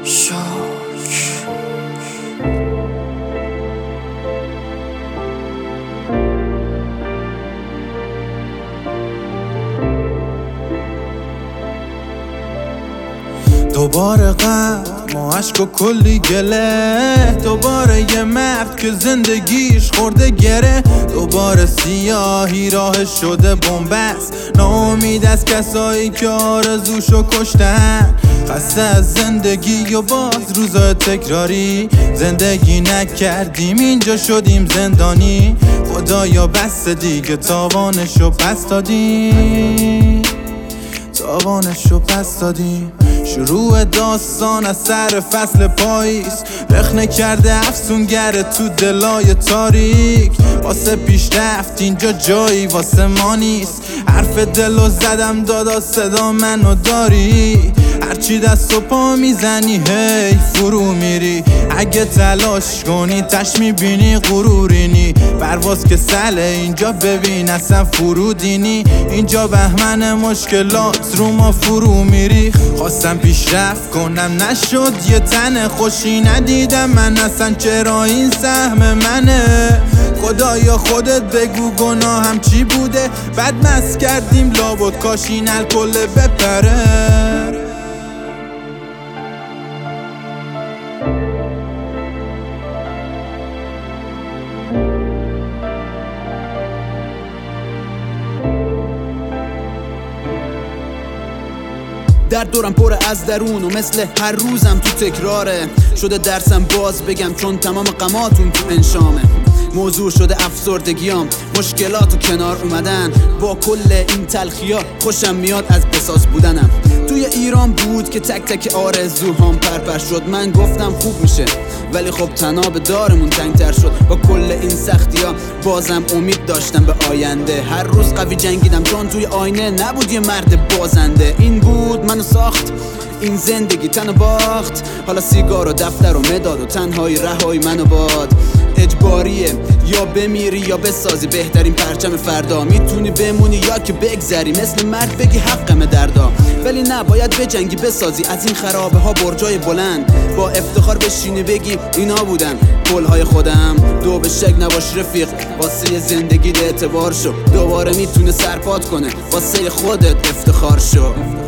دوباره غم و عشق و کلی گله، دوباره یه مرد که زندگیش خورده گره، دوباره سیاهی راه شده بن‌بست، ناامید از کسایی که آرزوشو کشتن، خسته از زندگی و باز روزای تکراری، زندگی نکردیم اینجا شدیم زندانی، خدایا بس دیگه تاوانشو پس دادیم، تاوانشو پس دادیم. شروع داستان از سر فصل پاییز، رخنه کرده افسونگره تو دلای تاریک، واسه پیشرفت اینجا جایی واسه ما نیست، حرف دلو زدم دادا صدا منو داری، هرچی دست و پا میزنی هی فرو میری، اگه تلاش کنی تش میبینی غرورینی، پرواز که سله اینجا ببین اصلا فرودینی، اینجا بهمن مشکلات رو ما فرو میری، خواستم پیشرفت کنم نشد یه تنه، خوشی ندیدم من اصلا چرا این سهم منه، خدایا خودت بگو گناهم چی بوده، بد مست کردیم لابد کاش این الکل بپره. در دورم پر از درون و مثل هر روزم تو تکراره، شده درسم باز بگم چون تمام غماتون تو انشامه، موضوع شده افسردگیام، مشکلات و کنار اومدن، با کل این تلخیا خوشم میاد از بساز بودنم، توی ایران بود که تک تک آرزوهام پرپر شد، من گفتم خوب میشه ولی خب تناب دارمون تنگتر شد، با کل این سختیا بازم امید داشتم به آینده، هر روز قوی جنگیدم چون توی آینه نبود یه مرد بازنده، این بود منو ساخت این زندگی تنو باخت، حالا سیگار و دفتر و مداد و تنهایی رهایی منو باد، اجباریه یا بمیری یا بسازی بهترین پرچم فردا، میتونی بمونی یا که بگذری مثل مرد بگی حقمه دردا، ولی نه باید بجنگی بسازی از این خرابه ها برجای بلند، با افتخار بشینی بگی اینا بودن قولهای خودم، دو به شک نباش رفیق واسه زندگی اعتبار شو، دوباره میتونه سرپات کنه واسه خودت افتخار شو.